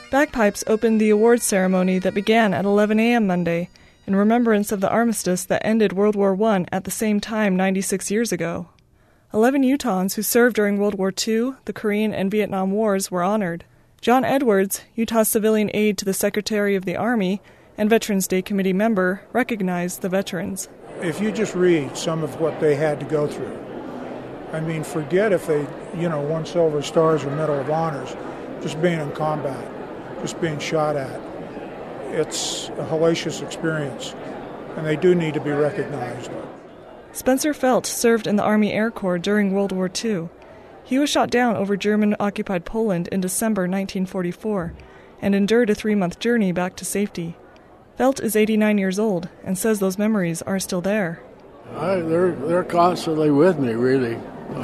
Bagpipes opened the awards ceremony that began at 11 a.m. Monday, in remembrance of the armistice that ended World War I at the same time 96 years ago. 11 Utahns who served during World War II, the Korean and Vietnam Wars were honored. John Edwards, Utah's civilian aide to the Secretary of the Army and Veterans Day Committee member, recognized the veterans. If you just read some of what they had to go through, I mean, forget if they, won Silver Stars or Medal of Honors, just being in combat, just being shot at. It's a hellacious experience, and they do need to be recognized. Spencer Felt served in the Army Air Corps during World War II. He was shot down over German-occupied Poland in December 1944 and endured a 3-month journey back to safety. Felt is 89 years old and says those memories are still there. They're constantly with me, really.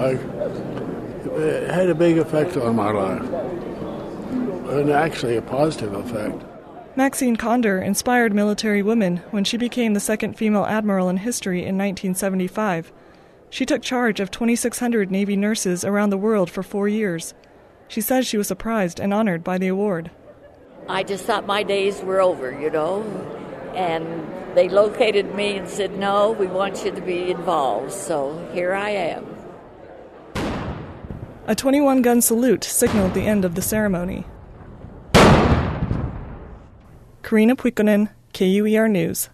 It had a big effect on my life, and actually a positive effect. Maxine Condor inspired military women when she became the second female admiral in history in 1975. She took charge of 2,600 Navy nurses around the world for 4 years. She says she was surprised and honored by the award. I just thought my days were over, and they located me and said, no, we want you to be involved, so here I am. A 21-gun salute signaled the end of the ceremony. Karina Puikkonen, KUER News.